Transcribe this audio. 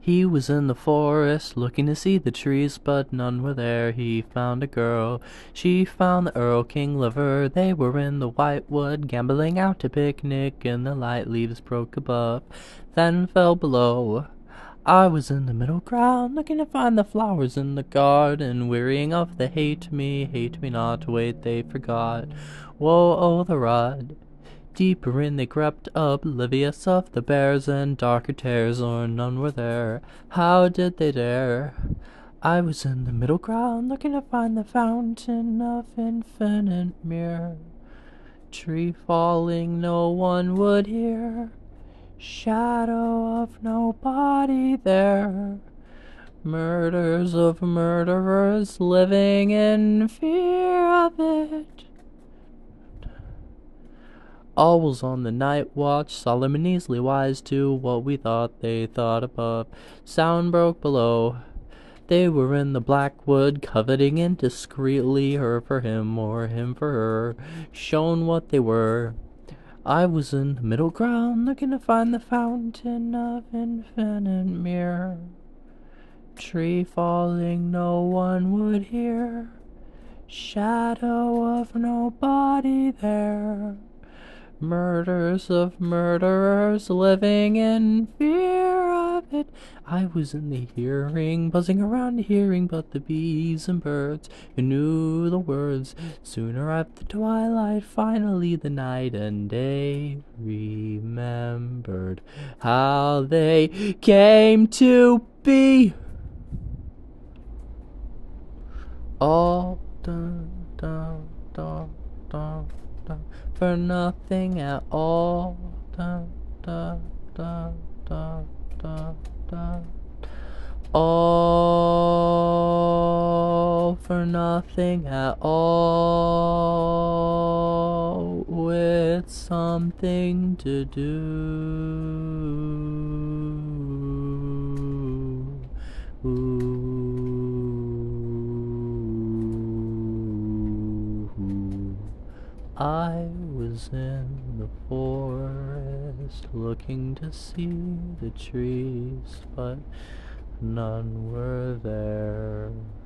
He was in the forest looking to see the trees, but none were there. He found a girl, she found the Earl King lover. They were in the white wood, gambling out to picnic, and the light leaves broke above, then fell below. I was in the middle ground, looking to find the flowers in the garden, wearying of the hate me not, wait they forgot. Woe o' the rod. Deeper in they crept, oblivious of the bears and darker tears, or none were there. How did they dare? I was in the middle ground, looking to find the fountain of infinite mirror. Tree falling, no one would hear. Shadow of nobody there. Murders of murderers, living in fear of it. All was on the night watch, solemn and easily wise to what we thought they thought above. Sound broke below. They were in the black wood, coveting indiscreetly, her for him or him for her, shown what they were. I was in the middle ground, looking to find the fountain of infinite mirror. Tree falling, no one would hear. Shadow of nobody there. Murders of murderers, living in fear of it. I was in the hearing, buzzing around hearing, but the bees and birds who knew the words soon arrived the twilight, finally the night, and they remembered how they came to be. All dun dun dun dun dun for nothing at all. Dun dun dun dun dun dun. All for nothing at all, with something to do. I was in the forest looking to see the trees, but none were there.